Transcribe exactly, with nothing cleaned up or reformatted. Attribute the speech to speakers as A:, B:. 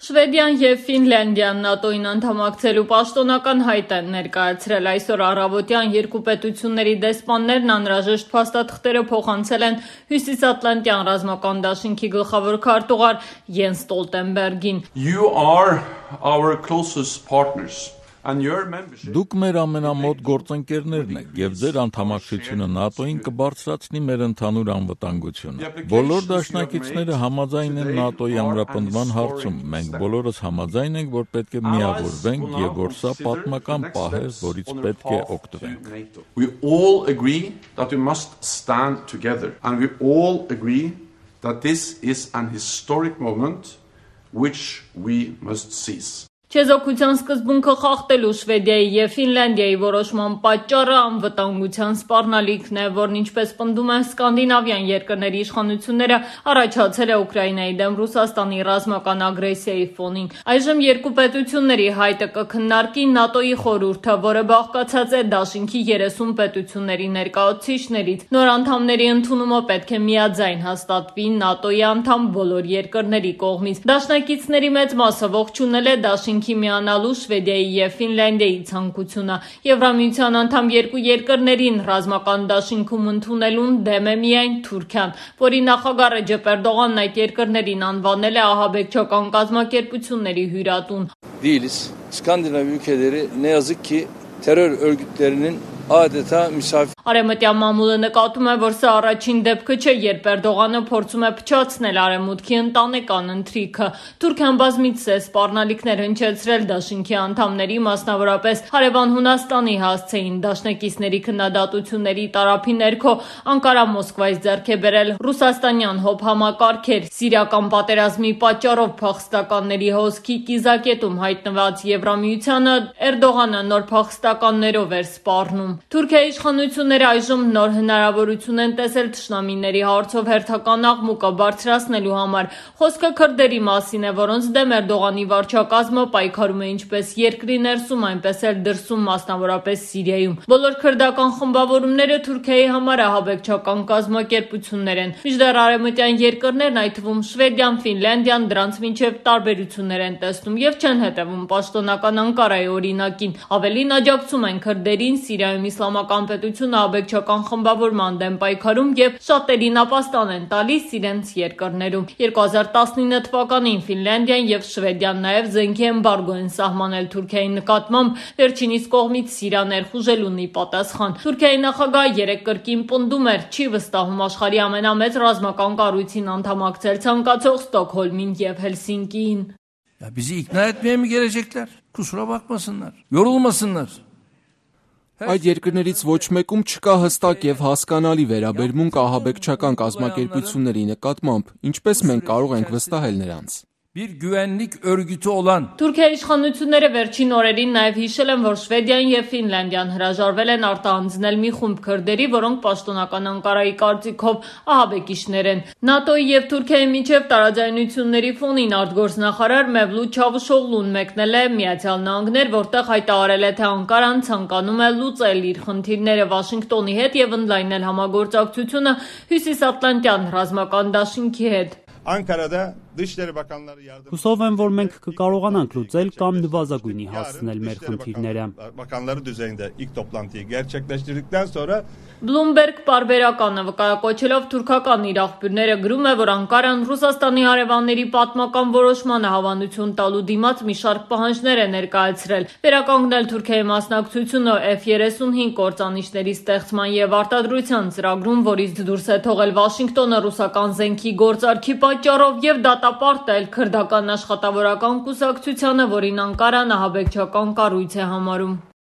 A: Շվեդիան և Ֆինլանդիան ՆԱՏՕ-ին անդամակցելու պաշտոնական հայտ են ներկայացրել։ Այսօր առավոտյան երկու պետությունների դեսպաններն անհրաժեշտ փաստաթղթերը փոխանցել են Հյուսիսատլանտյան ռազմական դաշինքի գլխավոր քարտուղար Յենս Ստոլտենբերգին։
B: You are our closest partners.
C: Դուք մեր ամենամոտ գործընկերներն եք և ձեր անդամակցությունը ՆԱՏՕ-ին կբարձրացնի մեր ընդհանուր անվտանգությունը։ Բոլոր դաշնակիցները համաձայն են ՆԱՏՕ-ի ամրապնդման հարցում։ Մենք բոլորս համաձայն ենք, որ պետք է միավորվենք և որ սա պատմական պահ է, որից պետք է օգտվենք։
B: We all agree that we must stand together and we all agree that this is an historic moment which we must seize.
A: Չեզոքության սկզբունքը խախտելու Շվեդիայի և Ֆինլանդիայի որոշման պատճառը անվտանգության սպառնալիքն է, որն ինչպես պնդում են սկանդինավյան երկրների իշխանությունները, առաջացել է Ուկրաինայի դեմ Ռուսաստանի ռազմական ագրեսիայի ֆոնին։ Այժմ երկու պետությունների հայտը կքննարկի ՆԱՏՕ-ի խորհուրդը, որը բաղկացած է դաշինքի երեսուն պետությունների ներկայացուցիչներից։ Նոր անդամների ընդունումը պետք է միաձայն հաստատվի ՆԱՏՕ-ի անդամ բոլոր երկրների կողմից։ Դաշնակիցների մեծ մասը ողջունել է դաշինքի միանալու Շվեդիայի և Ֆինլանդիայի ցանկությունը։ Եվրամիության անդամ երկու երկրներին ռազմական դաշինքում ընդունելուն դեմ է միայն Թուրքիան, որի նախագահ Ռեջեփ Էրդողանն այդ երկրներին անվանել է ահաբեկչական կազմակերպությունների հյուրատուն։
D: Değiliz. Skandinav ülkeleri ne yazık ki terör örgütlerinin adeta misafir.
A: Արևմտյան մամուլը նկատում է, որ սա առաջին դեպքը չէ, երբ Էրդողանը փորձում է փչացնել արևմուտքի ընտանեկան ընթրիքը։ Թուրքիան բազմիցս է սպառնալիքներ հնչեցրել դաշինքի անդամների, մասնավորապես հարևան Հունաստանի հասցեին։ Դաշնակիցների քննադատությունների տարափի ներքո Անկարան Մոսկվայից ձեռք է բերել ռուսաստանյան հոբ համակարգեր։ Սիրիական պատերազմի պատճառով փախստականների հոսքի կիզակետում հայտնված Եվրամիությանը Էրդողանը նոր փախստականներով էր սպառնում։ Թուրքիայի իշխանությունները այժմ նոր հնարավորություն են տեսել թշնամիների հարցով հերթական աղմուկը բարձրացնելու համար։ Խոսքը քրդերի մասին է, որոնց դեմ Էրդողանի վարչակազմը պայքարում է ինչպես երկրի ներսում, այնպես էլ դրսում, մասնավորապես Սիրիայում։ Բոլոր քրդական խմբավորումները Թուրքիայի համար ահաբեկչական կազմակերպություններ են։ Մինչդեռ արևմտյան երկրներն, այդ թվում Շվեդիան, Ֆինլանդիան, դրանց մինչև տարբերություններ են տեսնում և չեն հետևում պաշտոնական Անկարայի օրինակին։ Ավելին, աջակցում են քրդերին Սիրիայում իսլամական պետությունը ահաբեկչական խմբավորման դեմ պայքարում և շատերին ապաստան են տալիս իրենց երկրներում։ երկու հազար տասնինը թվականին Ֆինլանդիան և Շվեդիան նաև զենքի էմբարգո են սահմանել Թուրքիայի նկատմամբ, վերջինիս կողմից Սիրիա ներխուժելուն ի պատասխան։ Թուրքիայի նախագահը երեկ կրկին պնդում էր, չի վստահում աշխարհի ամենամեծ ռազմական կառույցին անդամակցել ցանկացող Ստոկհոլմին և Հելսինկիին։
D: Ya bizi ikna etmeye mi gelecekler? Kusura bakmasınlar. Yorulmasınlar.
E: Այդ երկրներից ոչ մեկում չկա հստակ և հասկանալի վերաբերմունք ահաբեկչական կազմակերպությունների նկատմամբ, ինչպես մենք կարող ենք վստահել նրանց։
D: Bir güvenlik örgütü olan
A: Թուրքիայի իշխանությունները վերջին օրերին նաև հիշել են, որ Շվեդիան և Ֆինլանդիան հրաժարվել են արտահանձնել մի խումբ քրդերի, որոնք պաշտոնական Անկարայի կարծիքով ահաբեկիչներ են։ ՆԱՏՕ-ի և Թուրքիայի միջև տարաձայնությունների ֆոնին արտգործնախարար Մևլութ Չավուշօղլուն մեկնել է Միացյալ Նահանգներ, որտեղ հայտարարել է, թե Անկարան ցանկանում է լուծել իր խնդիրները Վաշինգտոնի հետ և ընդլայնել համագործակցությունը Հյուսիսատլանտյան ռազմական դաշինքի հետ։
F: Ankara'da Dışişleri Bakanları yardım.
G: Հուսով եմ, որ մենք կկարողանանք լուծել կամ նվազագույնի հասցնել մեր խնդիրները։
F: Bakanları düzeyinde ilk toplantıyı gerçekleştirdikten sonra
A: Bloomberg պարբերականը վկայակոչելով թուրքական իր աղբյուրները գրում է, որ Անկարան Ռուսաստանի հարևանների պատմական որոշմանը հավանություն տալու դիմաց մի շարք պահանջներ է ներկայացրել։ Վերականգնել Թուրքիայի մասնակցությունը F երեսունհինգ կործանիչների ստեղծման և արտադրության ծրագրում, որից դուրս է թողել Վաշինգտոնը ռուսական զենքի գործարքի պատճառով և դատապարտել քրդական աշխատավորական կուսակցությանը, որին Անկարան ահաբեկչական կառույց է համարում։